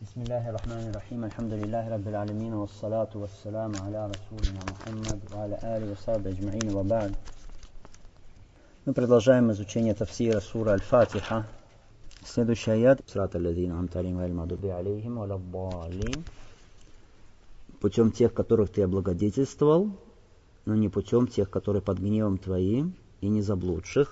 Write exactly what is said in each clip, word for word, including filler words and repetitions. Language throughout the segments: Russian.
بسم الله الرحمن الرحيم الحمد لله رب العالمين والصلاة والسلام على رسولنا Мухаммад وعلى آله وصحبه أجمعين وبعد. Мы продолжаем изучение тафсира сура Аль-Фатиха. Следующий аят. Сирата аллазина ан'амта алейхим гайрил магдуби алейхим валяддаллин. Путем тех, которых ты облагодетельствовал, но не путем тех, которые под гневом твоим, и не заблудших.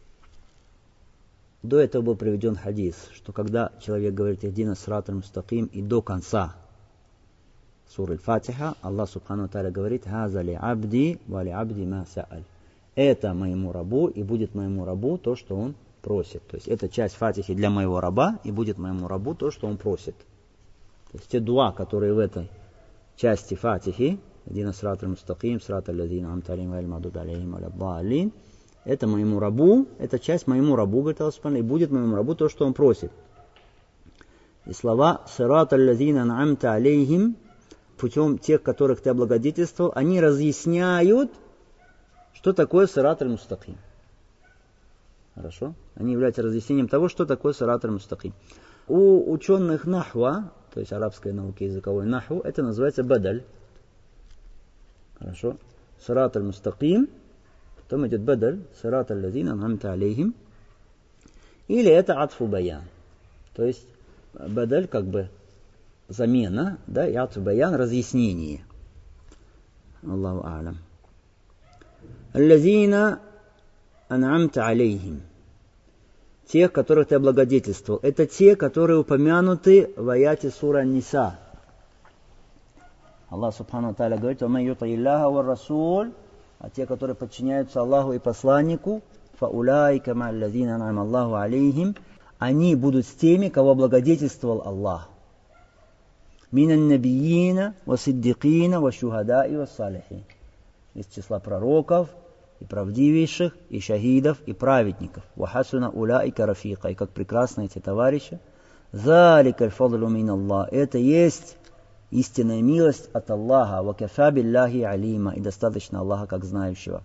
До этого был приведен хадис, что когда человек говорит «Ихдина сирата аль-мустаким» и до конца суры Аль-Фатиха, Аллах Субхану ва Тааля говорит «Хаза ли абди ва ли абди ма са'аль». Это моему рабу, и будет моему рабу то, что он просит. То есть это часть Фатихи для моего раба, и будет моему рабу то, что он просит. То есть те дуа, которые в этой части Фатихи, «Ихдина сирата аль-мустаким, сирата аллазина ан'амта алейхим гайрил магдуби алейхим валяддаллин», это моему рабу, это часть моему рабу, говорит Аллах Субхану, и будет моему рабу то, что он просит. И слова «Сирата аллазина ан'амта алейхим», путем тех, которых ты облагодетельствовал, они разъясняют, что такое сират аль-мустаким. Хорошо? Они являются разъяснением того, что такое сират аль-мустаким. У ученых нахва, то есть арабской науки, языковой нахву, это называется бадаль. Хорошо? Сират аль-мустаким. Потом идет бадаль, сират аллазина ан'амта алейхим. Или это атфу баян. То есть бадаль как бы замена, да, и атфу баян разъяснение. Аллаху а'лам. Аллазина ан'амта алейхим. Тех, которых ты облагодетельствовал. Это те, которые упомянуты в аяте сура Ниса. Аллах Субхану ва Тааля говорит: «Ваман юти Аллаха ва расуль». А те, которые подчиняются Аллаху и посланнику, фаулайка ма'аллазина ан'ама Аллаху алейхим, они будут с теми, кого облагодетельствовал Аллах. Минан набиина ва сиддикина ва шухадаи ва салихин. Из числа пророков и правдивейших, и шахидов, и праведников. Ва хасуна улайка рафика. И как прекрасны эти товарищи. Залика аль-фадлу мин Аллах. Это есть истинная милость от Аллаха, ва кафа биллахи алима, и достаточно Аллаха как знающего.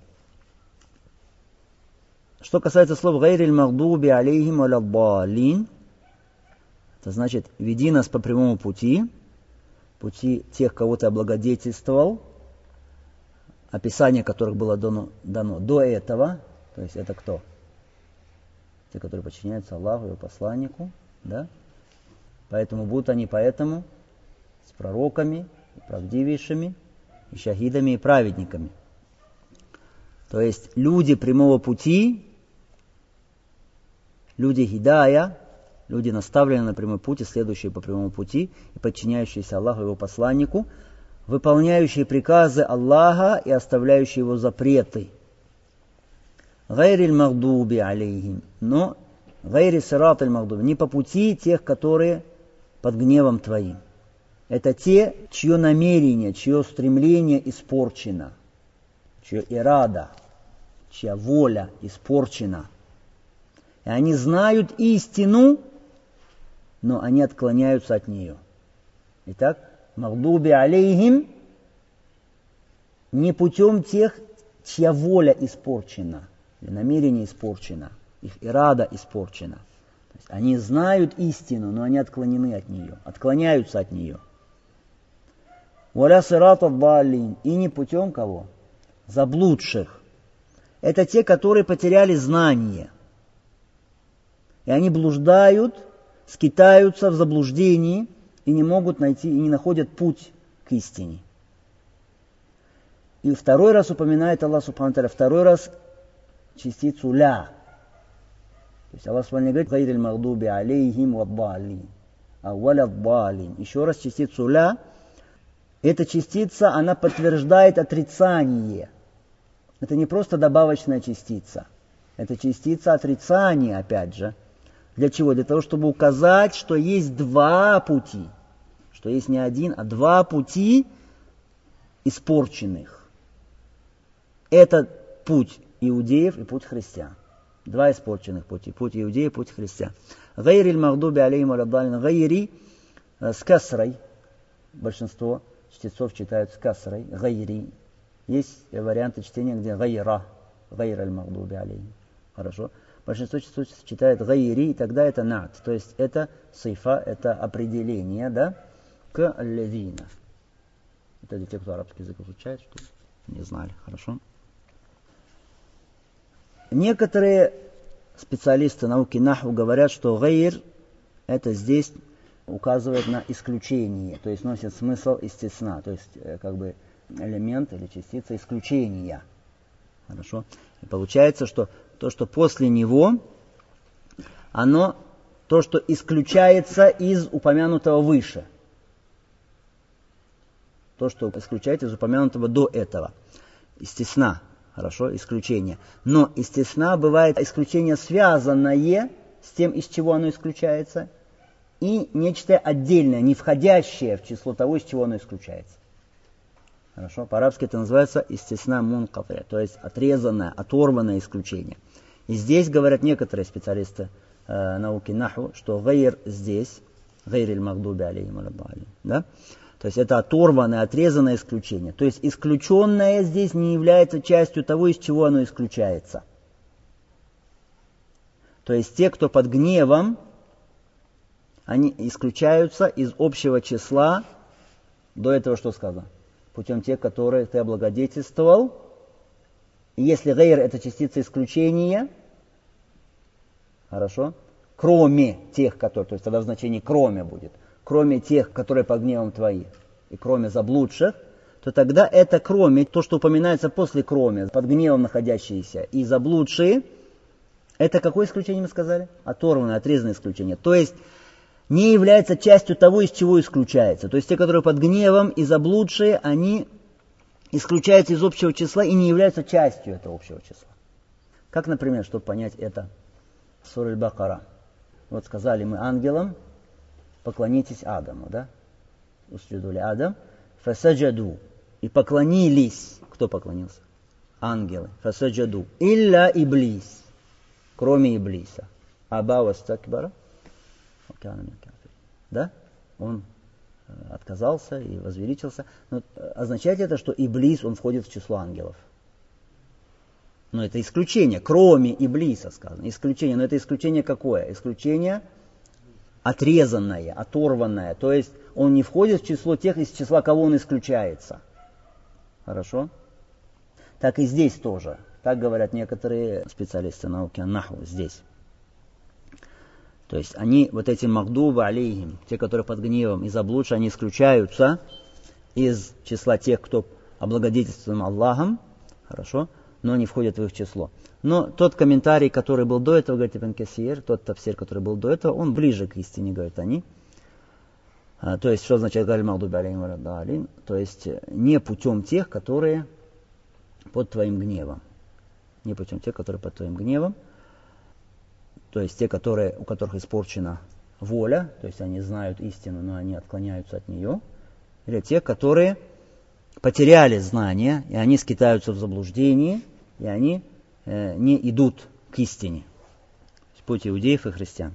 Что касается слов гайрил магдуби алейхим валяддаллин, это значит веди нас по прямому пути, пути тех, кого ты облагодетельствовал, описание которых было дано, дано до этого, то есть это кто? Те, которые подчиняются Аллаху и его посланнику, да? Поэтому будут они поэтому с пророками, и правдивейшими, и шахидами, и праведниками. То есть люди прямого пути, люди хидая, люди наставленные на прямой путь, и следующие по прямому пути, и подчиняющиеся Аллаху и его посланнику, выполняющие приказы Аллаха и оставляющие его запреты. Гайрил магдуби алейхим, но гайри сират аль-магдуби, не по пути тех, которые под гневом твоим. Это те, чье намерение, чье стремление испорчено, чье ирада, чья воля испорчена. И они знают истину, но они отклоняются от нее. Итак, магдуби алейхим не путем тех, чья воля испорчена, или намерение испорчено, их ирада испорчена. То есть они знают истину, но они отклонены от нее, отклоняются от нее. Валя сирата аль-даллин, и не путем кого? Заблудших. Это те, которые потеряли знание. И они блуждают, скитаются в заблуждении и не могут найти, и не находят путь к истине. И второй раз упоминает Аллах Субхану ва Тааля, второй раз частицу ля. То есть Аллах Субхану говорит: гайрил магдуби алейхим ваддаллин, а валяддаллин. Еще раз частицу ля. Эта частица, она подтверждает отрицание. Это не просто добавочная частица. Это частица отрицания, опять же. Для чего? Для того, чтобы указать, что есть два пути. Что есть не один, а два пути испорченных. Это путь иудеев и путь христиан. Два испорченных пути. Путь иудеев и путь христиан. Гайрил магдуби алейхим валяддаллин. Гайри с касрой. Большинство чтецов читают с касрой, гайри. Есть варианты чтения, где гайра, гайра аль-магдуби алейхим. Хорошо. большинство читает гайри, и тогда это нат. То есть это сифа, это определение, да, к аллазина. Это для тех, кто арабский язык изучает, что не знали, хорошо. Некоторые специалисты науки наху говорят, что гайр это здесь указывает на исключение, то есть носит смысл истисна, то есть как бы элемент или частица исключения. Хорошо. И получается, что то, что после него, оно то, что исключается из упомянутого выше. То, что исключается из упомянутого до этого. Истисна. Хорошо, исключение. Но истисна бывает исключение, связанное с тем, из чего оно исключается, и нечто отдельное, не входящее в число того, из чего оно исключается. Хорошо, по-арабски это называется истисна мункати, то есть отрезанное, оторванное исключение. И здесь говорят некоторые специалисты э, науки наху, что гайр здесь, гайр аль-магдуби алейхим валяддалин, да? То есть это оторванное, отрезанное исключение. То есть исключенное здесь не является частью того, из чего оно исключается. То есть те, кто под гневом, они исключаются из общего числа до этого, что сказано. Путем тех, которые ты облагодетельствовал. И если гайр это частица исключения, хорошо, кроме тех, которые, то есть тогда в значении кроме будет, кроме тех, которые под гневом твои, и кроме заблудших, то тогда это кроме, то, что упоминается после кроме, под гневом находящиеся и заблудшие, это какое исключение мы сказали? Оторванное, отрезанное исключение. То есть не является частью того, из чего исключается. То есть те, которые под гневом и заблудшие, они исключаются из общего числа и не являются частью этого общего числа. Как, например, чтобы понять это, сура Аль-Бакара. Вот сказали мы ангелам, поклонитесь Адаму, да? Усджудули Адам, фасаджаду. И поклонились. Кто поклонился? Ангелы. Фасаджаду. Илля иблис. Кроме Иблиса. Аба вастакбара. Да? Он отказался и возвеличился. Но означает это, что Иблис, он входит в число ангелов. Но это исключение. Кроме Иблиса сказано. Исключение. Но это исключение какое? Исключение отрезанное, оторванное. То есть он не входит в число тех, из числа кого он исключается. Хорошо? Так и здесь тоже. Так говорят некоторые специалисты науки наху здесь. То есть они, вот эти магдубы алейхим, те, которые под гневом и заблудшие, они исключаются из числа тех, кто облагодетельствован Аллахом. Хорошо? Но не входят в их число. Но тот комментарий, который был до этого, говорит Ибн Касир, тот тафсир, который был до этого, он ближе к истине, говорят они. А, то есть, что означает галь магдуби алейхим валяддалин? То есть, не путем тех, которые под твоим гневом. Не путем тех, которые под твоим гневом. То есть, те, которые, у которых испорчена воля, то есть, они знают истину, но они отклоняются от нее. Или те, которые потеряли знания, и они скитаются в заблуждении, и они э, не идут к истине. Путь иудеев и христиан.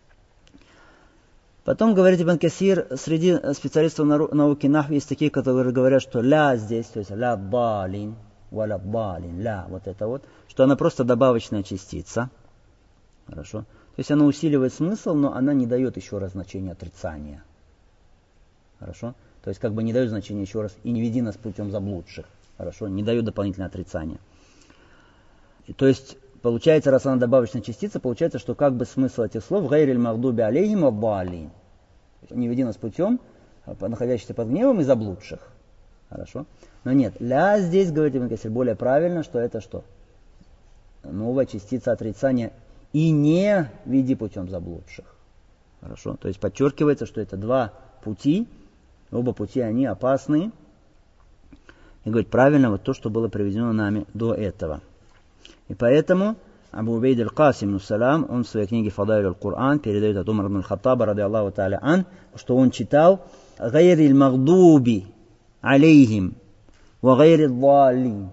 Потом, говорит Ибн Касир, среди специалистов науки наху есть такие, которые говорят, что ля здесь, то есть ля балин, валя балин, ля, вот это вот, что она просто добавочная частица. Хорошо. То есть она усиливает смысл, но она не дает еще раз значения отрицания. Хорошо. То есть как бы не дает значения еще раз и не веди нас путем заблудших. Хорошо. Не дает дополнительное отрицание. И, то есть получается, раз она добавочная частица, получается, что как бы смысл этих слов гайриль магдуби алейхим ваддалин. Не веди нас путем, находящихся под гневом и заблудших. Хорошо. Но нет, ля здесь, говорит Ибн Касир, более правильно, что это что? Новая частица отрицания. И не веди путем заблудших. Хорошо. То есть подчеркивается, что это два пути. Оба пути, они опасны. И говорит, правильно вот то, что было приведено нами до этого. И поэтому Абу Убейд аль-Касим ибн-Салам, он в своей книге Фадаиль аль-Кур'ан передает от Умара ибн аль-Хаттаба, ради Аллаху та'аля ан, что он читал «Гайриль магдуби алейхим ва гайриль даллин».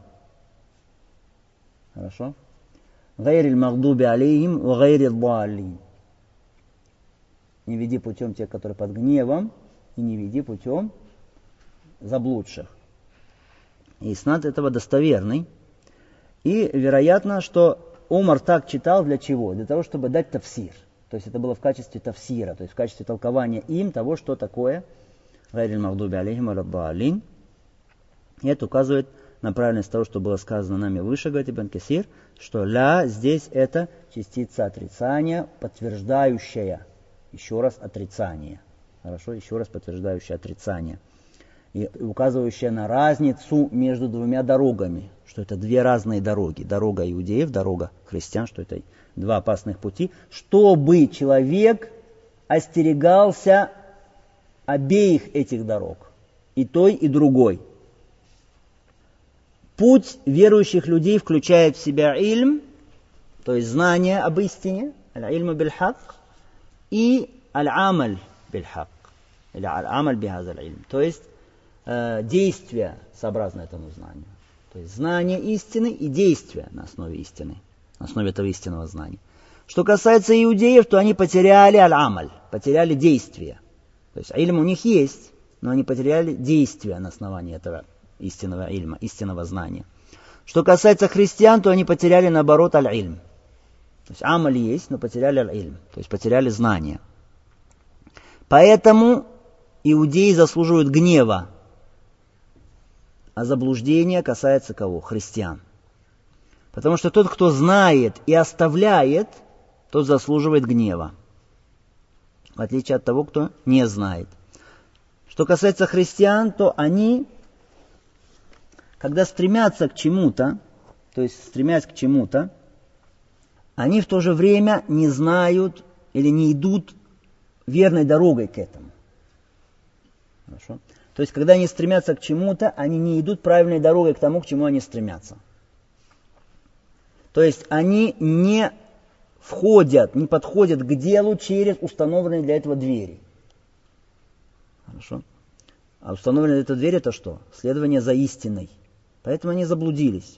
Хорошо? «Гайриль магдуби алейхим ва гайриль даллин». Не веди путем тех, которые под гневом, и не веди путем заблудших. И иснад этого достоверный. И вероятно, что Умар так читал для чего? Для того, чтобы дать тафсир. То есть это было в качестве тафсира, то есть в качестве толкования им того, что такое гайриль магдуби алейхим валяддаллин. И это указывает на правильность того, что было сказано нами выше, говорит Ибн Касир, что ля здесь это частица отрицания, подтверждающая, еще раз отрицание. Хорошо, еще раз подтверждающая отрицание. И указывающая на разницу между двумя дорогами, что это две разные дороги. Дорога иудеев, дорога христиан, что это два опасных пути, чтобы человек остерегался обеих этих дорог, и той, и другой. Путь верующих людей включает в себя ильм, то есть знание об истине, аль-ильму биль-хак, и аль-амаль биль-хак, или аль-амаль бихаза аль-ильм, то есть э, действие сообразно этому знанию. То есть знание истины и действие на основе истины, на основе этого истинного знания. Что касается иудеев, то они потеряли аль-амаль, потеряли действие. То есть ильм у них есть, но они потеряли действие на основании этого истинного ильма, истинного знания. Что касается христиан, то они потеряли, наоборот, аль-ильм. То есть амаль есть, но потеряли аль-ильм, то есть потеряли знание. Поэтому иудеи заслуживают гнева, а заблуждение касается кого? Христиан. Потому что тот, кто знает и оставляет, тот заслуживает гнева, в отличие от того, кто не знает. Что касается христиан, то они, когда стремятся к чему-то, то есть стремясь к чему-то, они в то же время не знают или не идут верной дорогой к этому. Хорошо? То есть, когда они стремятся к чему-то, они не идут правильной дорогой к тому, к чему они стремятся. То есть, они не входят, не подходят к делу через установленные для этого двери. Хорошо? А установленные для этого двери это что? Следование за истиной. Поэтому они заблудились.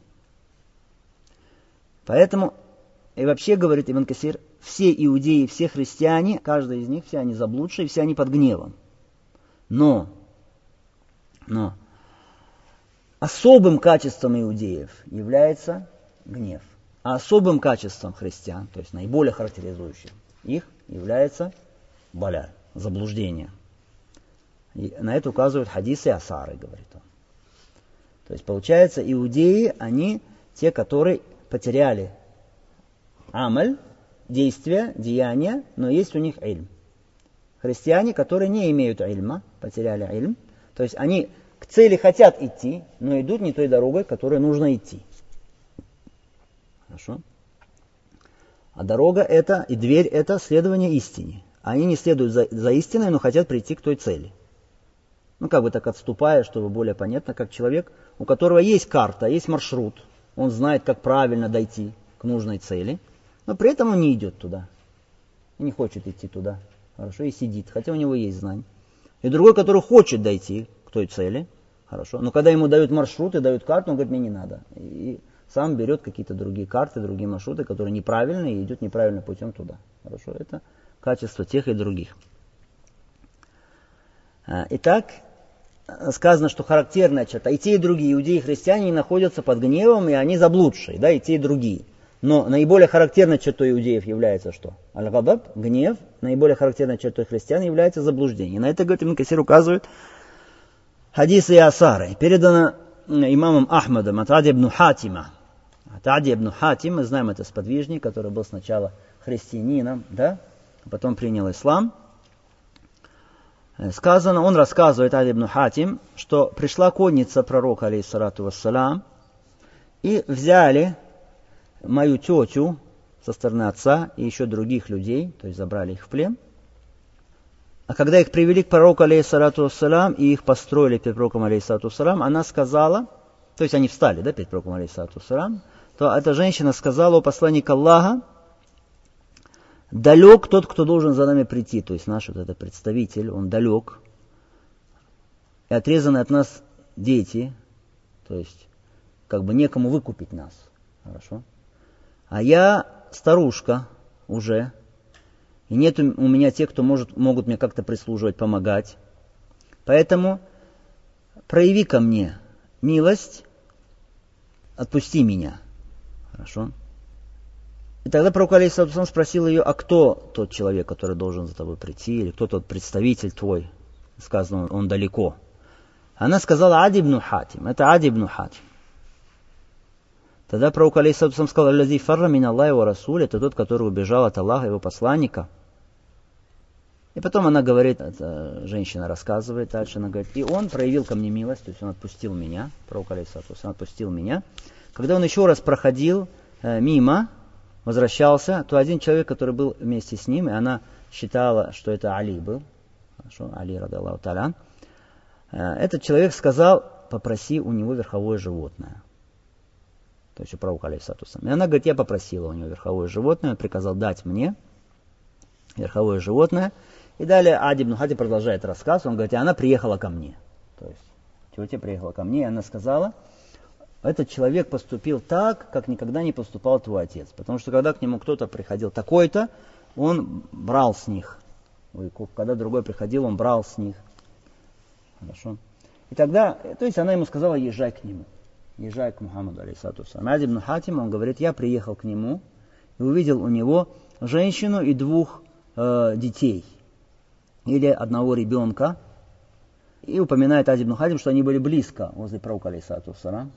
Поэтому, и вообще, говорит Ибн Касир, все иудеи, все христиане, каждый из них, все они заблудшие, все они под гневом. Но, но, особым качеством иудеев является гнев. А особым качеством христиан, то есть наиболее характеризующим их, является баля, заблуждение. И на это указывают хадисы Асары, говорит он. То есть, получается, иудеи, они те, которые потеряли амаль, действия, деяния, но есть у них ильм. Христиане, которые не имеют ильма, потеряли ильм, то есть они к цели хотят идти, но идут не той дорогой, которой нужно идти. Хорошо? А дорога это, и дверь это следование истине. Они не следуют за, за истиной, но хотят прийти к той цели. Ну, как бы так отступая, чтобы более понятно, как человек, у которого есть карта, есть маршрут, он знает, как правильно дойти к нужной цели, но при этом он не идет туда. И не хочет идти туда. Хорошо, и сидит, хотя у него есть знания. И другой, который хочет дойти к той цели, хорошо, но когда ему дают маршрут и дают карту, он говорит, мне не надо. И сам берет какие-то другие карты, другие маршруты, которые неправильные, и идет неправильным путем туда. Хорошо, это качество тех и других. Итак, сказано, что характерная черта. И те, и другие, иудеи и христиане, находятся под гневом, и они заблудшие, да, и те, и другие. Но наиболее характерной чертой иудеев является что? Аль-гадаб, гнев. Наиболее характерной чертой христиан является заблуждение. На это, говорит, Ибн Касир указывает хадисы и асары. Передано имамом Ахмадом от Ади ибн Хатима. От Ади ибн Хатим, мы знаем, это сподвижник, который был сначала христианином, да, а потом принял ислам. Сказано, он рассказывает, Ади ибн Хатим, что пришла конница пророка, алейхиссалату вассалам, и взяли мою тетю со стороны отца и еще других людей, то есть забрали их в плен. А когда их привели к пророку, алейхиссалату вассалам, и их построили перед пророком, алейхиссалату вассалам, она сказала, то есть они встали, да, перед пророком, алейхиссалату вассалам, то эта женщина сказала: о посланник Аллаха, далек тот, кто должен за нами прийти, то есть наш вот этот представитель, он далек, и отрезаны от нас дети, то есть как бы некому выкупить нас, хорошо? А я старушка уже, и нет у меня тех, кто может, могут мне как-то прислуживать, помогать, поэтому прояви ко мне милость, отпусти меня, хорошо? И тогда пророк алейхиссалату спросил ее, а кто тот человек, который должен за тобой прийти, или кто тот представитель твой? Сказано, он далеко. Она сказала, Ади ибн Хатим. Это Ади ибн Хатим. Тогда пророк алейхиссалату сказал, «Аллази фарра мин Аллахи ва расули», это тот, который убежал от Аллаха и его посланника. И потом она говорит, эта женщина рассказывает дальше, она говорит, и он проявил ко мне милость, то есть он отпустил меня, пророк алейхиссалату он отпустил меня. Когда он еще раз проходил э, мимо, возвращался, то один человек, который был вместе с ним, и она считала, что это Али был, хорошо, Али радаллаху та'аля, э, этот человек сказал, попроси у него верховое животное. То есть у пророка алейхиссалату. И она говорит, я попросила у него верховое животное, он приказал дать мне верховое животное. И далее Ади ибн Хатим продолжает рассказ, он говорит, и она приехала ко мне. То есть тетя приехала ко мне, и она сказала, этот человек поступил так, как никогда не поступал твой отец. Потому что когда к нему кто-то приходил такой-то, он брал с них. Когда другой приходил, он брал с них. Хорошо. И тогда, то есть она ему сказала, езжай к нему. Езжай к Мухаммаду алейхиссалату вассалям. Ади ибн Хатим, он говорит, я приехал к нему и увидел у него женщину и двух э, детей. Или одного ребенка. И упоминает Ади ибн Хатим, что они были близко возле пророка алейхиссалату вассалям.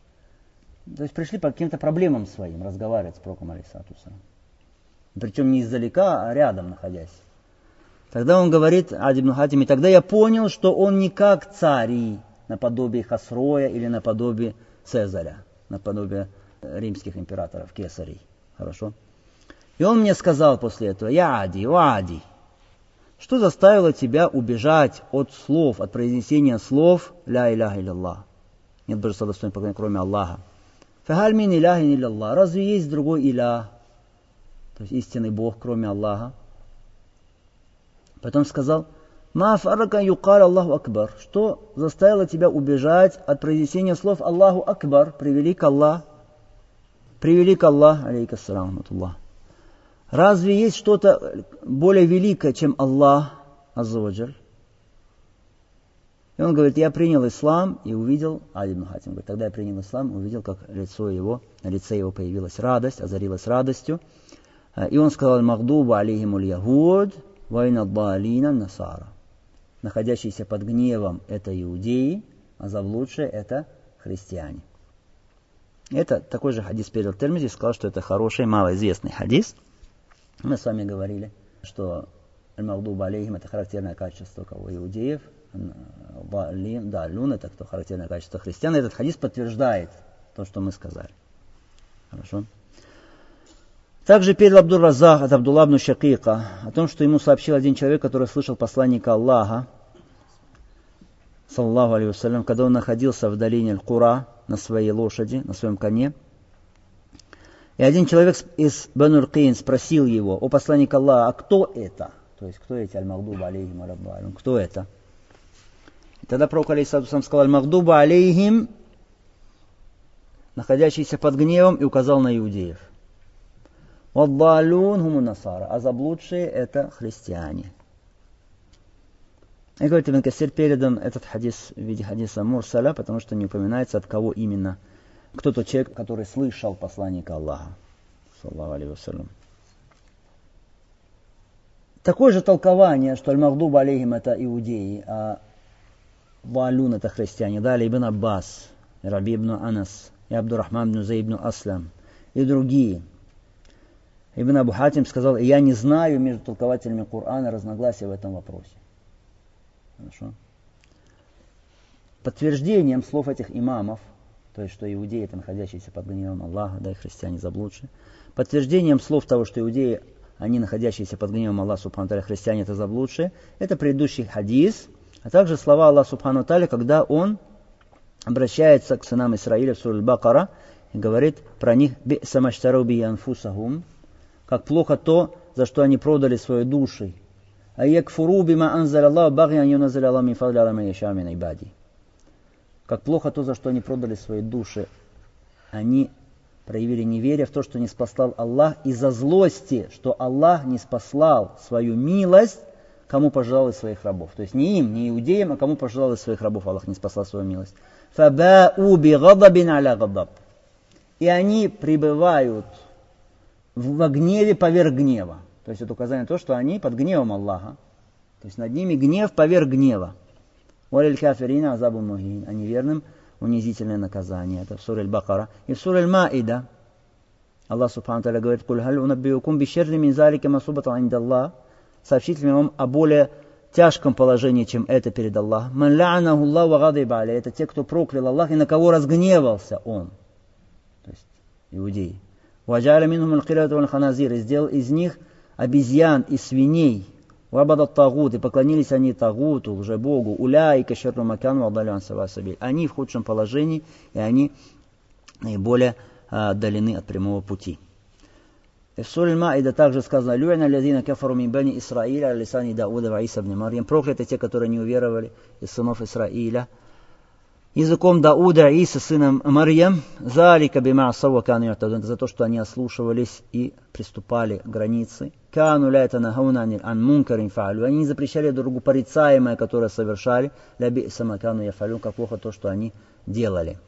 То есть пришли по каким-то проблемам своим разговаривать с пророком алейхиссалату вассалям. Причем не издалека, а рядом находясь. Тогда он говорит, Ади ибн Хатим, и тогда я понял, что он не как царь, наподобие Хасроя или наподобие Цезаря, наподобие римских императоров, кесарей. Хорошо? И он мне сказал после этого, я Ади, о Ади, что заставило тебя убежать от слов, от произнесения слов «Ля иляха илля Нет божества достойного поклонения, кроме Аллаха. «Фахаль мин иляхин илля Аллах». Разве есть другой илях, то есть истинный Бог, кроме Аллаха? Потом сказал, «Ма фаррака юкар Аллаху Акбар». Что заставило тебя убежать от произнесения слов «Аллаху Акбар», «Превелик Аллах», «Превелик Аллах», алейкассалам, Аллах. Разве есть что-то более великое, чем Аллах, аззаваджаль? И он говорит, я принял ислам и увидел, Ади ибн Хатим говорит, тогда я принял ислам и увидел, как лицо его, на лице его появилась радость, озарилась радостью. И он сказал, «Магдубу алейхимуль ягуд, вайна далина насара». Находящиеся под гневом это иудеи, а заблудшие это христиане. Это такой же хадис передал Тирмизи, сказал, что это хороший, малоизвестный хадис. Мы с вами говорили, что аль-магдубу алейхим это характерное качество кого иудеев, далюн это кто характерное качество христиан. Этот хадис подтверждает то, что мы сказали. Хорошо. Также передал Абдур-Раззак от Абдулла ибн Шакика о том, что ему сообщил один человек, который слышал посланника Аллаха, саллаллаху алейхи вассалям, когда он находился в долине Аль-Кура на своей лошади, на своем коне. И один человек из Бану Аль-Кин спросил его, о посланник Аллаха, а кто это? То есть, кто эти аль-магдуба алейхим аль-аббалим? Кто это? И тогда пророк алейхиссалату вассалям сказал, аль-магдуба алейхим, находящийся под гневом, и указал на иудеев. Ваддалун хуму насара, а заблудшие это христиане. И говорит, Ибн Касир передан этот хадис в виде хадиса мурсаля, потому что не упоминается, от кого именно. Кто тот человек, который слышал посланника Аллаха. Саллаллаху алейхи вассалям. Такое же толкование, что аль-магдуб алейхим это иудеи, а валун это христиане. Далее Ибн Аббас, и Раби ибн Анас, и Абдуррахман ибн Зайд ибн Аслам, и другие. Ибн Абу Хатим сказал, я не знаю между толкователями Корана разногласия в этом вопросе. Хорошо. Подтверждением слов этих имамов, то есть, что иудеи это находящиеся под гневом Аллаха, да и христиане заблудшие, подтверждением слов того, что иудеи, они находящиеся под гневом Аллаха, субхану тааля, христиане это заблудшие, это предыдущий хадис, а также слова Аллаха, субхану тааля, когда он обращается к сынам Исраиля в суре Аль-Бакара и говорит про них «Би'са маштару би анфусахум», как плохо то, за что они продали свои души. А якфуру бима анзаля Аллаху багьян юназиля Аллаху мин фадли аля ман яша'у мин ибади. Как плохо то, за что они продали свои души. Они проявили неверие в то, что не спаслал Аллах, из-за злости, что Аллах не спаслал свою милость, кому пожелал из своих рабов. То есть не им, не иудеям, а кому пожелал из своих рабов Аллах не спаслал свою милость. Фаба'у би гадабин аля гадаб. И они пребывают во гневе поверх гнева. То есть это указание на то, что они под гневом Аллаха. То есть над ними гнев поверх гнева. Валиль кафирина азабу мухин. А неверным унизительное наказание. Это в суре Аль-Бакара. И в суре Аль-Маида Аллах Субхану Тааля говорит: «Куль халь унаббиукум бишерри мин залика масубатан инда Аллах». Сообщить ли вам о более тяжком положении, чем это перед Аллахом? «Ман ла'анаху Аллах ва гадиба алейхи». Это те, кто проклял Аллах и на кого разгневался Он. То есть иудеи. «Ваджа'аля минхум аль-кирадата валь-ханазир». И сделал из них обезьян и свиней. «Вабадат тагут». И поклонились они тагуту, лжебогу. «Уляйка шарру макан ва адаллю ан сава'ис сабиль». Они в худшем положении, и они наиболее отдалены от прямого пути. И в суре Аль-Маида также сказано: «Лю'ина аллазина кафару мин бани Исраиля аля лисани Дауда ва Иса ибн Марьям». Прокляты те, которые не уверовали из сынов Исраиля языком Дауда и Иса, сыном Марьям. «Залика бима асав ва кану ю'тадун». За то, что они ослушивались и приступали границы. «Кану ла ятанахауна ан мункарин фа'алю». Они не запрещали друг другу порицаемое, которое совершали. «Ля би'са ма кану яф'алюн». Как плохо то, что они делали.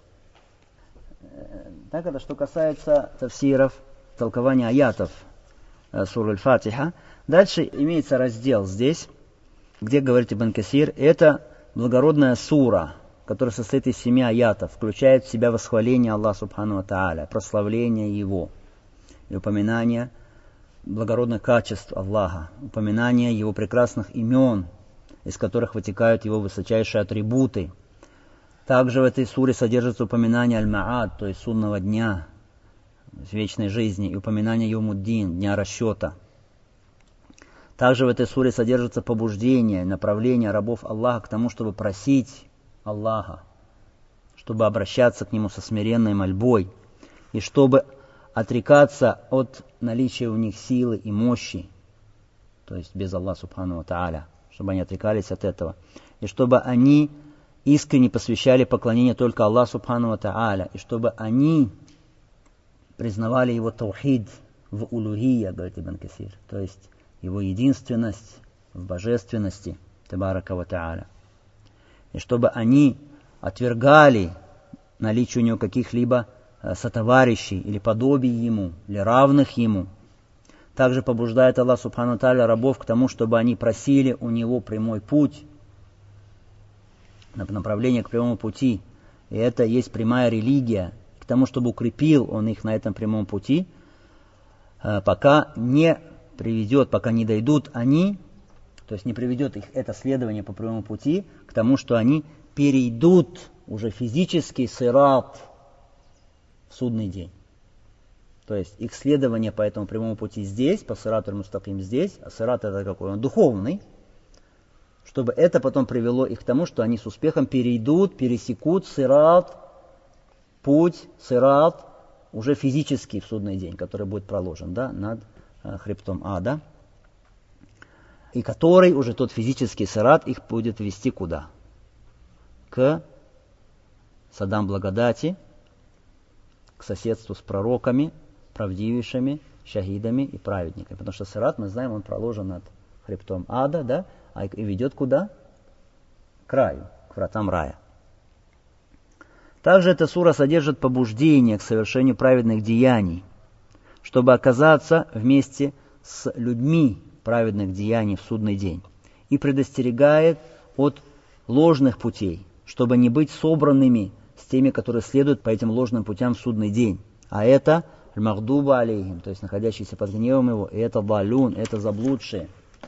Так, это что касается тафсиров, толкования аятов суры Аль-Фатиха. Дальше имеется раздел здесь, где говорит Ибн Касир, это благородная сура, которая состоит из семи аятов, включает в себя восхваление Аллаха Субхану ва Тааля, прославление Его и упоминание благородных качеств Аллаха, упоминание Его прекрасных имен, из которых вытекают Его высочайшие атрибуты. Также в этой суре содержится упоминание Аль-Ма'ад, то есть судного дня, вечной жизни, и упоминание Йомуддин, дня расчета. Также в этой суре содержится побуждение, направление рабов Аллаха к тому, чтобы просить Аллаха, чтобы обращаться к Нему со смиренной мольбой, и чтобы отрекаться от наличия у них силы и мощи, то есть без Аллаха Субхану ва Тааля, чтобы они отрекались от этого, и чтобы они искренне посвящали поклонение только Аллаху Субхану ва Тааля, и чтобы они признавали Его таухид в улухия, говорит Ибн Касир, то есть Его единственность в божественности, Табарака ва Тааля, и чтобы они отвергали наличие у Него каких-либо сотоварищей или подобий Ему, или равных Ему. Также побуждает Аллах Субхану ва Тааля рабов к тому, чтобы они просили у Него прямой путь, направление к прямому пути. И это есть прямая религия, к тому, чтобы укрепил Он их на этом прямом пути, пока не приведет, пока не дойдут они, то есть не приведет их это следование по прямому пути к тому, что они перейдут уже физически сират в судный день. То есть их следование по этому прямому пути здесь, по сирату аль-мустаким здесь, а сират это какой? Он духовный, чтобы это потом привело их к тому, что они с успехом перейдут, пересекут сират, путь, сират, уже физически в судный день, который будет проложен, да, над э, хребтом ада, и который уже тот физический сират их будет вести куда? К садам благодати, к соседству с пророками, правдивейшими, шахидами и праведниками. Потому что сират, мы знаем, он проложен над хребтом ада, да, а и ведет куда? К раю, к вратам рая. Также эта сура содержит побуждение к совершению праведных деяний, чтобы оказаться вместе с людьми праведных деяний в судный день, и предостерегает от ложных путей, чтобы не быть собранными с теми, которые следуют по этим ложным путям в судный день. А это аль-магдуба алейхим, то есть находящиеся под гневом Его, и это балюн, это заблудшие.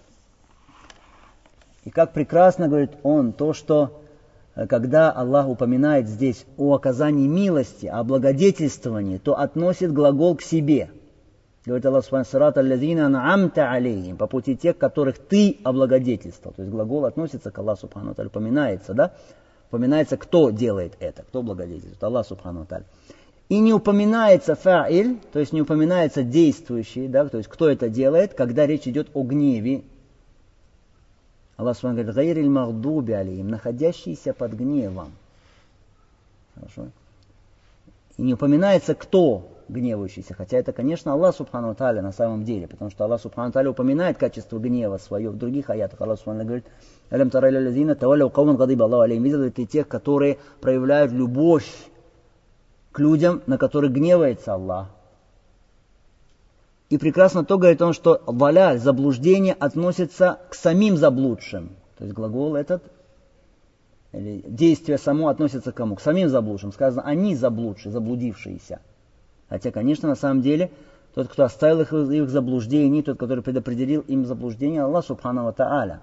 И как прекрасно говорит он то, что когда Аллах упоминает здесь о оказании милости, о благодетельствовании, то относит глагол к себе. Говорит Аллах Субхану: «Сирата аллазина ан'амта алейхим», по пути тех, которых ты облагодетельствовал. То есть глагол относится к Аллаху Субхану ва Тааля, упоминается, да? Упоминается, кто делает это, кто благодетельствует, Аллах Субхану ва Тааля. И не упоминается фа'иль, то есть не упоминается действующий, да, то есть кто это делает, когда речь идет о гневе. Аллах Субхану говорит: «Гайриль магдуби алейхим», находящийся под гневом. Хорошо. И не упоминается, кто гневающийся, хотя это, конечно, Аллах Субхану ва Тааля на самом деле, потому что Аллах Субхану ва Тааля упоминает качество гнева свое в других аятах. Аллах Субхану говорит: «Алям тара иля лазина тавалляу кауман гадиба Аллаху алейхим». Видел ли ты тех, которые проявляют любовь к людям, на которых гневается Аллах? И прекрасно то говорит он, что валяль, заблуждение, относится к самим заблудшим. То есть глагол этот, или действие само относится к кому? К самим заблудшим. Сказано, они заблудшие, заблудившиеся. Хотя, конечно, на самом деле, тот, кто оставил их в их заблуждении, тот, который предопределил им заблуждение, Аллах Субхану ва Тааля.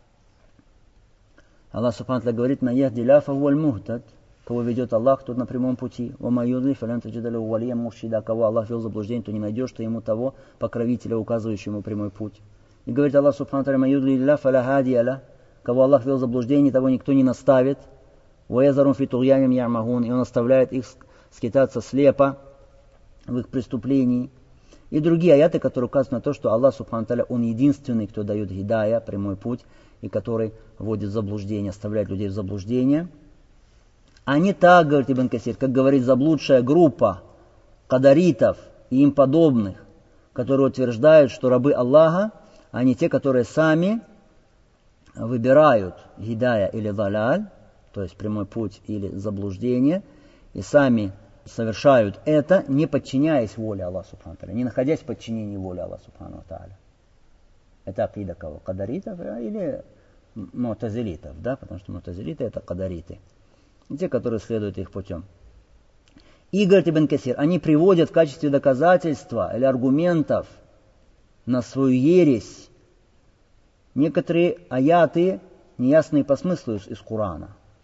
Аллах Субхану ва Тааля говорит, «Ма яхди ля фахуаль мухтад». Кого ведет Аллах, тот на прямом пути. «Ва ма юдли фалан таджида лаху валийян муршида». Кого Аллах вел в заблуждение, то не найдешь ты ему того покровителя, указывающего ему прямой путь. И говорит Аллах Субхану ва Тааля, «Ма юдли ля фаля хадия ля». Кого Аллах вел в заблуждение, того никто не наставит. «Ва язарун фи тугьяним ярмагун». И он оставляет их скитаться слепо в их преступлении. И другие аяты, которые указывают на то, что Аллах Субхану ва Тааля, Он единственный, кто дает гидая, прямой путь, и который вводит в заблуждение, оставляет людей в заблуждение. А не так, говорит Ибн Касир, как говорит заблудшая группа кадаритов и им подобных, которые утверждают, что рабы Аллаха, они те, которые сами выбирают гидая или даляль, то есть прямой путь или заблуждение, и сами совершают это, не подчиняясь воле Аллаха Субхану ва Тааля, не находясь в подчинении воли Аллаха Субхану ва Тааля. Это акида кого? Кадаритов или му'тазилитов, да, потому что му'тазилиты это кадариты. Те, которые следуют их путем. И, говорит Ибн Касир, они приводят в качестве доказательства или аргументов на свою ересь некоторые аяты, неясные по смыслу из, из Корана.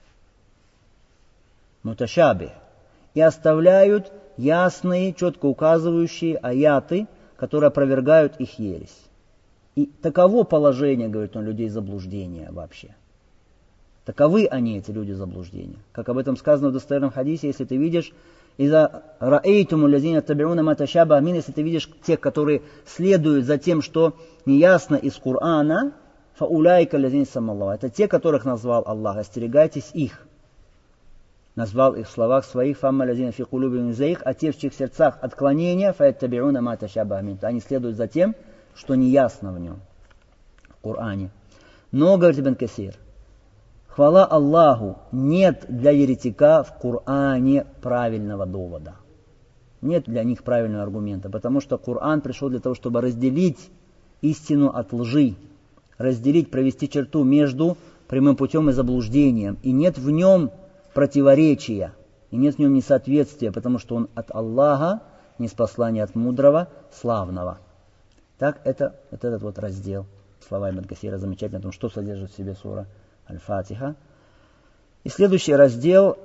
Муташабих. И оставляют ясные, четко указывающие аяты, которые опровергают их ересь. И таково положение, говорит он, людей заблуждения вообще. Таковы они, эти люди заблуждения. Как об этом сказано в достоверном хадисе, если ты видишь, «Иза раэйтуму лазина табиуна ма ташаба амин», если ты видишь тех, которые следуют за тем, что неясно из Корана, фауляйка лазина самаллаху. Это те, которых назвал Аллах, остерегайтесь их. Назвал их в словах своих, «Фамма лазина фи кулубихим зайг», а те, в чьих сердцах отклонения, фаяттабиуна ма ташаба амин. Они следуют за тем, что неясно в нем, в Коране. Но, говорит Ибн Касир, хвала Аллаху, нет для еретика в Коране правильного довода. Нет для них правильного аргумента, потому что Коран пришел для того, чтобы разделить истину от лжи, разделить, провести черту между прямым путем и заблуждением. И нет в нем противоречия, и нет в нем несоответствия, потому что он от Аллаха, ниспослание от мудрого, славного. Так, это вот этот вот раздел, слова Ибн Касира, замечательно о том, что содержит в себе сура Аль-Фатиха. И следующий раздел,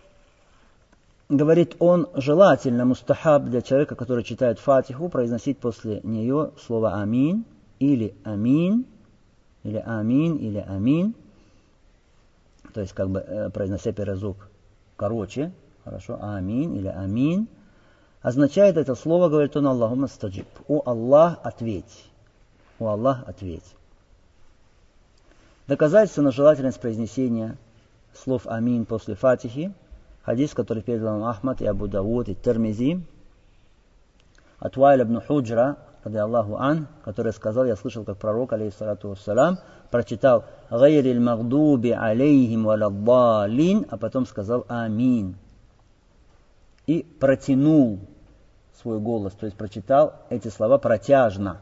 говорит он, желательно, мустахаб для человека, который читает Фатиху, произносить после нее слово «Амин» или «Амин», или «Амин», или «Амин». То есть, как бы, произнося первый звук короче, хорошо, «Амин» или «Амин». Означает это слово, говорит он, Аллахумма стаджиб. О Аллах, ответь. О Аллах, ответь. Доказательство на желательность произнесения слов «Амин» после Фатихи. Хадис, который передал Ахмад и Абу Дауд и Тирмизи. От Вайля ибн Худжра, ради Аллаху ан, который сказал, я слышал, как пророк, алейхиссалату вассалям, прочитал «Гайрил магдуби алейхим валаддалин», а потом сказал «Амин». И протянул свой голос, то есть прочитал эти слова протяжно.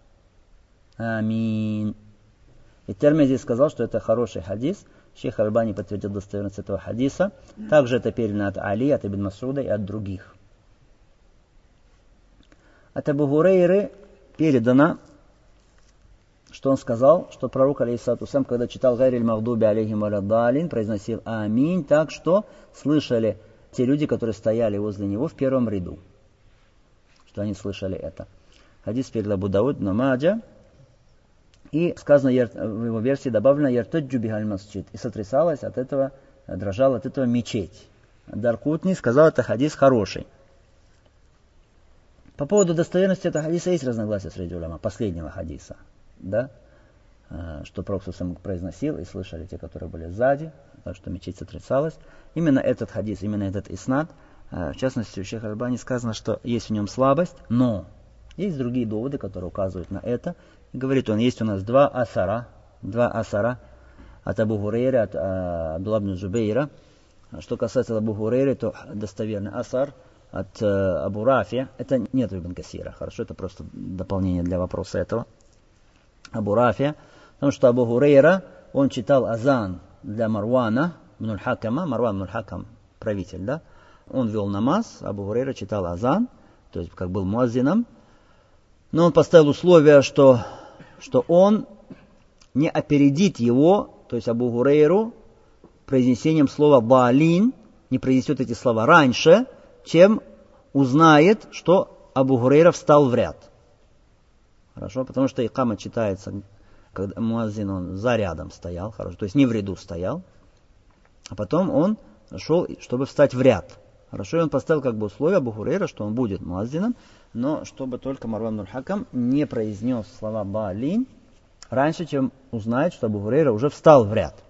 Амин. И Тирмизи сказал, что это хороший хадис. Шейх Аль-Бани подтвердил достоверность этого хадиса. Также это передано от Али, от Ибн Масуда и от других. От Абу Хурейры передано, что он сказал, что пророк, алейхиссалату вассалям, когда читал «Гайриль магдуби алейхим валаддалин», произносил «Аминь», так что слышали те люди, которые стояли возле него в первом ряду, что они слышали это. Хадис передал Абу Дауд, Ибн Маджа. И сказано в его версии добавлено «Яртаджу бихаль масджид», и сотрясалась от этого, дрожала от этого мечеть. Даркутни сказал, это хадис хороший. По поводу достоверности этого хадиса есть разногласия среди уляма, последнего хадиса, да? Что пророк сам произносил, и слышали те, которые были сзади, так что мечеть сотрясалась. Именно этот хадис, именно этот иснад, в частности, у Шейха Аль-Бани сказано, что есть в нем слабость, но есть другие доводы, которые указывают на это. И говорит он, есть у нас два асара, два асара от Абу Хурейры, от Абдулла ибн Зубейра. Что касается Абу Хурейры, то достоверный асар от э, Абу Рафи, это нет в Ибн Касира, хорошо, это просто дополнение для вопроса этого. Абу Рафи, потому что Абу Хурейра, он читал азан для Марвана ибн аль-Хакама, Марван ибн аль-Хакам, правитель, да, он вел намаз, Абу Хурейра читал азан, то есть как был муаззином, но он поставил условие, что, что он не опередит его, то есть Абу Хурейру, произнесением слова «балин», не произнесет эти слова раньше, чем узнает, что Абу Хурейра встал в ряд. Хорошо, потому что икама читается, когда муаззин он за рядом стоял, хорошо, то есть не в ряду стоял, а потом он шел, чтобы встать в ряд. Хорошо, и он поставил как бы условие Абу Хурейра, что он будет муаззином, но чтобы только Марван ибн аль-Хакам не произнес слова «балин» раньше, чем узнает, что Абу Хурейра уже встал в ряд.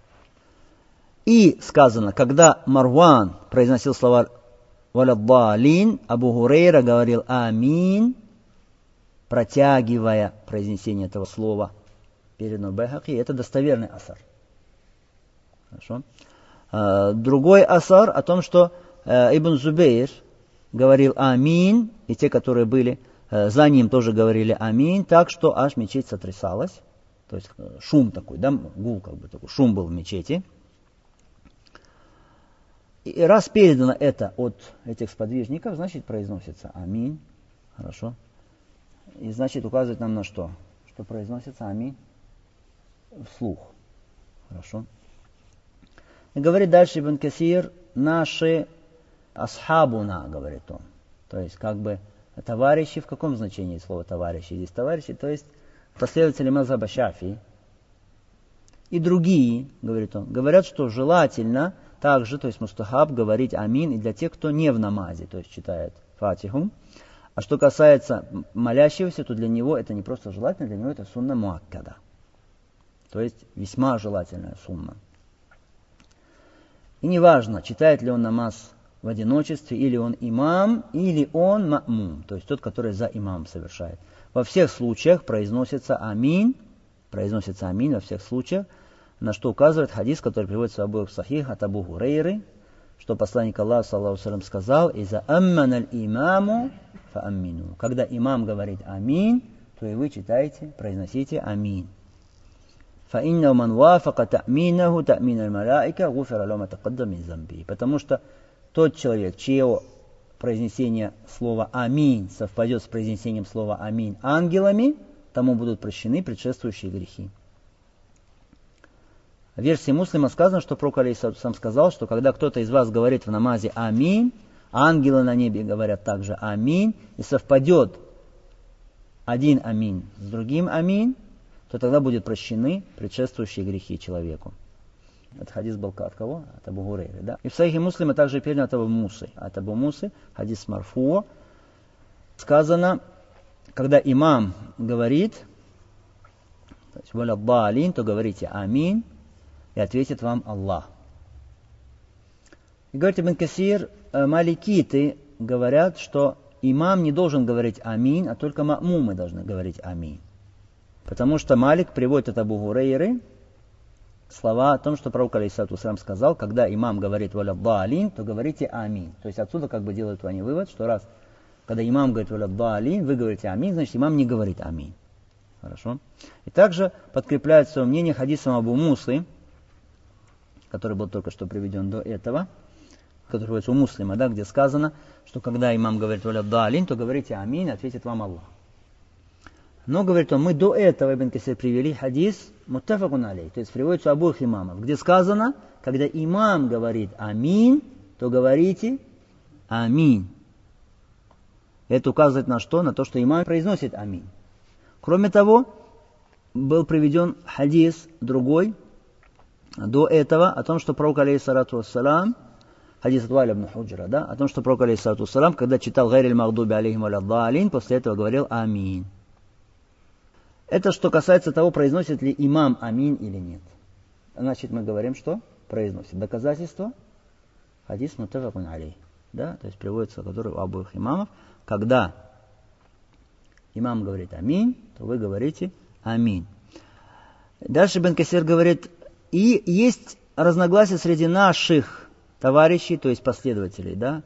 И сказано, когда Марван произносил слова «валяддалин», Абу Хурейра говорил «амин», протягивая произнесение этого слова перед Байхаки. Это достоверный асар. Хорошо. Другой асар о том, что Ибн Зубейр говорил «амин», и те, которые были за ним, тоже говорили «амин», так что аж мечеть сотрясалась. То есть шум такой, да, гул как бы такой, шум был в мечети. И раз передано это от этих сподвижников, значит произносится «амин». Хорошо. И значит указывает нам на что? Что произносится «амин» вслух. Хорошо. И говорит дальше Ибн Касир, наши асхабуна, говорит он. То есть как бы товарищи, в каком значении слова товарищи? Здесь товарищи, то есть последователи мазхаба Шафии. И другие, говорит он, говорят, что желательно также, то есть мустахаб, говорить амин и для тех, кто не в намазе, то есть читает фатиху. А что касается молящегося, то для него это не просто желательно, для него это сунна муаккада. То есть весьма желательная сунна. И неважно, читает ли он намаз в одиночестве, или он имам, или он ма'мум, то есть тот, который за имамом совершает. Во всех случаях произносится амин, произносится амин во всех случаях, на что указывает хадис, который приводится в обоих сахих от Абу Хурейры, что посланник Аллаха, саллаллаху алейхи ва саллям, сказал: «Иза аммана аль-имаму фааммину». Когда имам говорит амин, то и вы читаете, произносите амин. فَإِنَّهُ مَنْ وَافَقَ تَأْمِينَهُ تَأْمِينَ الْمَلَائِكَةِ غُفِرَ لَهُ مَا تَقَدَّمَ مِنْ ذَنْبِهِ. Потому что тот человек, чье произнесение слова амин совпадет с произнесением слова амин ангелами, тому будут прощены предшествующие грехи. В версии Муслима сказано, что пророк алейхиссалату вассалям сказал, что когда кто-то из вас говорит в намазе амин, ангелы на небе говорят также амин, и совпадет один амин с другим амин, то тогда будут прощены предшествующие грехи человеку. Этот хадис был от кого? От Абу Хурейры, да? И в Сахихе Муслима также передано от Абу Мусы. От Абу Мусы, хадис марфу, сказано, когда имам говорит, то есть валяддалин, то говорите амин, и ответит вам Аллах. И говорит Ибн Касир, маликиты говорят, что имам не должен говорить амин, а только ма'мумы должны говорить амин. Потому что Малик приводит от Абу Хурейры слова о том, что пророк алейхиссалату вассалям сказал, когда имам говорит валяддалин, то говорите амин. То есть отсюда как бы делают они вывод, что раз, когда имам говорит валяддалин, вы говорите амин, значит имам не говорит амин. Хорошо. И также подкрепляет свое мнение хадисом Абу Мусы, который был только что приведен до этого, который приводится у Муслима, да, где сказано, что когда имам говорит валяддалин, то говорите амин, ответит вам Аллах. Но, говорит он, мы до этого, Ибн Касир, привели хадис муттафакун алей, то есть приводится у обоих имамов, где сказано, когда имам говорит амин, то говорите амин. Это указывает на что? На то, что имам произносит амин. Кроме того, был приведен хадис другой до этого о том, что пророк алейхиссалату вассалам, хадис от Вайля ибн Худжра, да, о том, что пророк алейхиссалату вассалам, когда читал гайриль магдуби алейхим валяддалин, после этого говорил амин. Это что касается того, произносит ли имам амин или нет. Значит, мы говорим, что произносит. Доказательство хадис муттафакун алейх, да, то есть приводится, который у обоих имамов, когда имам говорит амин, то вы говорите амин. Дальше Ибн Касир говорит, и есть разногласия среди наших товарищей, то есть последователей, да,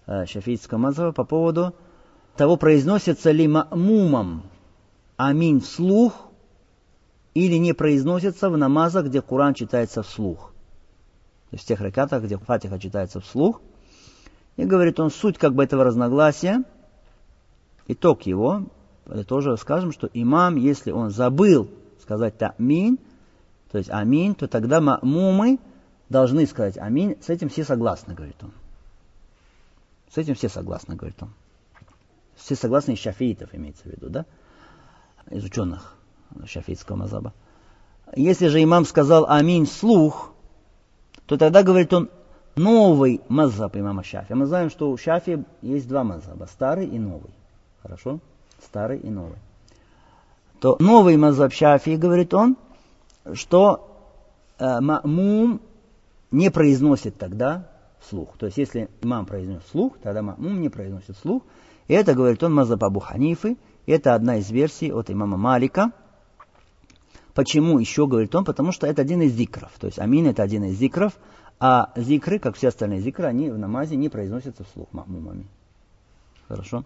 э, шафиитского мазхаба по поводу того, произносится ли ма'мумом амин вслух или не произносится в намазах, где Коран читается вслух. То есть в тех ракатах, где Фатиха читается вслух. И говорит он, суть как бы этого разногласия, итог его, это тоже скажем, что имам, если он забыл сказать та'мин, то есть амин, то тогда ма'мумы должны сказать амин. С этим все согласны, говорит он. С этим все согласны, говорит он. Все согласны из шафиитов, имеется в виду, да? Из ученых шафиитского мазхаба. Если же имам сказал амин вслух, то тогда, говорит он, новый мазхаб имама Шафи. Мы знаем, что у Шафи есть два мазхаба, старый и новый. Хорошо? Старый и новый. То новый мазхаб Шафи, говорит он, что э, ма'мум не произносит тогда вслух. То есть, если имам произнес вслух, тогда ма'мум не произносит вслух. И это, говорит он, мазхаб Абу Ханифы. Это одна из версий от имама Малика. Почему еще, говорит он? Потому что это один из зикров. То есть амин это один из зикров, а зикры, как все остальные зикры, они в намазе не произносятся вслух ма'мумами. Хорошо?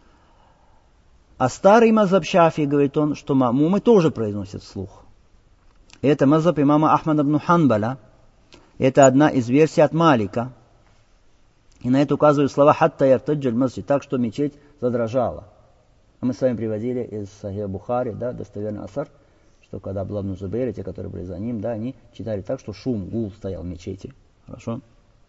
А старый мазхаб Шафи, говорит он, что ма'мумы тоже произносят вслух. И это мазхаб имама Ахмада ибн Ханбаля. Это одна из версий от Малика. И на это указывают слова «хатта яртаджаль масджид», так что мечеть задрожала. А мы с вами приводили из Сахиха Бухари, да, достоверный асар, что когда Абдуллах ибн Зубайр и те, которые были за ним, да, они читали так, что шум, гул стоял в мечети. Хорошо?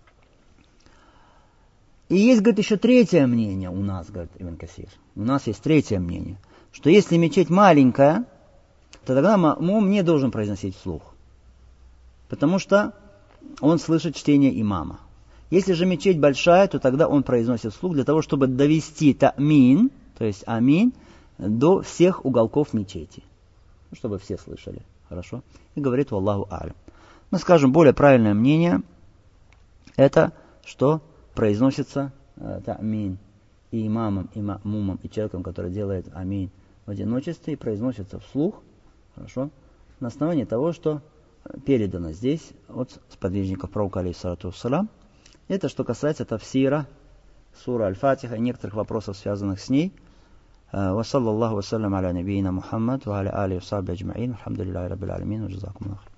И есть, говорит, еще третье мнение у нас, говорит Ибн Касир. У нас есть третье мнение, что если мечеть маленькая, то тогда ма'мум не должен произносить вслух. Потому что он слышит чтение имама. Если же мечеть большая, то тогда он произносит вслух для того, чтобы довести та'мин, то есть амин, до всех уголков мечети. Чтобы все слышали. Хорошо? И говорит «Валлаху а'лям». Мы скажем, более правильное мнение, это, что произносится э, та'мин и имамом, и ма'мумом, и человеком, который делает амин в одиночестве, и произносится вслух. Хорошо? На основании того, что передано здесь от сподвижников пророка, алейхиссалату вассалям. Это что касается тафсира сура Аль-Фатиха и некоторых вопросов, связанных с ней. وصلى الله وسلم على نبينا محمد وعلى آله وصحبه أجمعين الحمد لله رب العالمين وجزاكم الله خير.